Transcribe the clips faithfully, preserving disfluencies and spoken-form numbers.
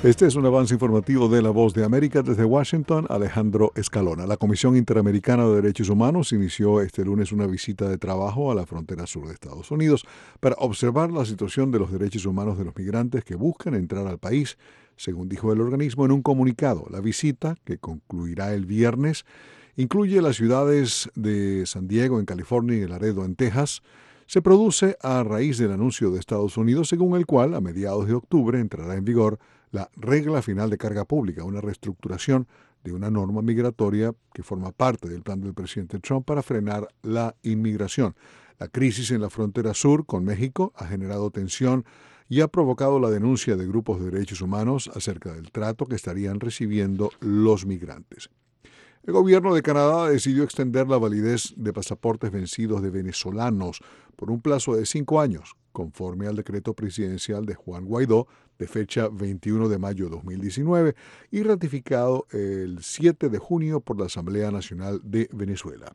Este es un avance informativo de La Voz de América desde Washington, Alejandro Escalona. La Comisión Interamericana de Derechos Humanos inició este lunes una visita de trabajo a la frontera sur de Estados Unidos para observar la situación de los derechos humanos de los migrantes que buscan entrar al país, según dijo el organismo en un comunicado. La visita, que concluirá el viernes, incluye las ciudades de San Diego, en California, y Laredo, en Texas. Se produce a raíz del anuncio de Estados Unidos, según el cual, a mediados de octubre, entrará en vigor la regla final de carga pública, una reestructuración de una norma migratoria que forma parte del plan del presidente Trump para frenar la inmigración. La crisis en la frontera sur con México ha generado tensión y ha provocado la denuncia de grupos de derechos humanos acerca del trato que estarían recibiendo los migrantes. El gobierno de Canadá decidió extender la validez de pasaportes vencidos de venezolanos por un plazo de cinco años, conforme al decreto presidencial de Juan Guaidó de fecha veintiuno de mayo de dos mil diecinueve y ratificado el siete de junio por la Asamblea Nacional de Venezuela.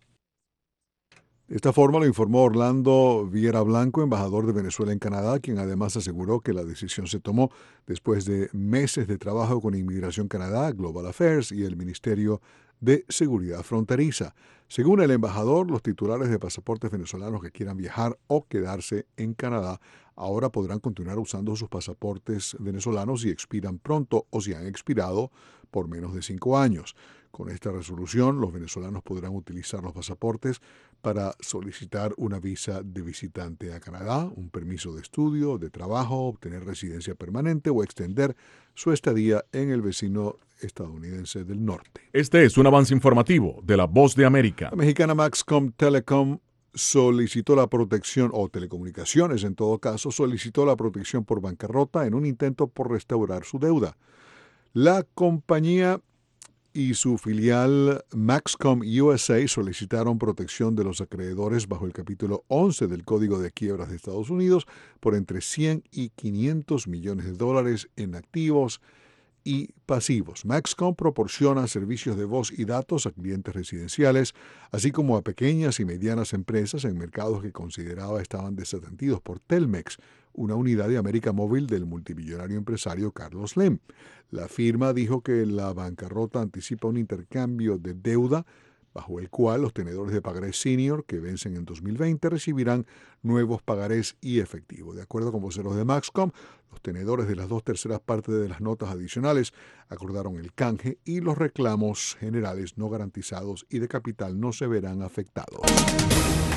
De esta forma lo informó Orlando Viera Blanco, embajador de Venezuela en Canadá, quien además aseguró que la decisión se tomó después de meses de trabajo con Inmigración Canadá, Global Affairs y el Ministerio de Seguridad Fronteriza. Según el embajador, los titulares de pasaportes venezolanos que quieran viajar o quedarse en Canadá ahora podrán continuar usando sus pasaportes venezolanos si expiran pronto o si han expirado por menos de cinco años. Con esta resolución, los venezolanos podrán utilizar los pasaportes para solicitar una visa de visitante a Canadá, un permiso de estudio, de trabajo, obtener residencia permanente o extender su estadía en el vecino estadounidense del norte. Este es un avance informativo de La Voz de América. La mexicana Maxcom Telecom solicitó la protección, o telecomunicaciones en todo caso, solicitó la protección por bancarrota en un intento por restaurar su deuda. La compañía y su filial Maxcom U S A solicitaron protección de los acreedores bajo el capítulo once del Código de Quiebras de Estados Unidos por entre cien y quinientos millones de dólares en activos y pasivos. Maxcom proporciona servicios de voz y datos a clientes residenciales, así como a pequeñas y medianas empresas en mercados que consideraba estaban desatendidos por Telmex, una unidad de América Móvil del multimillonario empresario Carlos Slim. La firma dijo que la bancarrota anticipa un intercambio de deuda bajo el cual los tenedores de pagarés senior que vencen en dos mil veinte recibirán nuevos pagarés y efectivo. De acuerdo con voceros de Maxcom, los tenedores de las dos terceras partes de las notas adicionales acordaron el canje y los reclamos generales no garantizados y de capital no se verán afectados.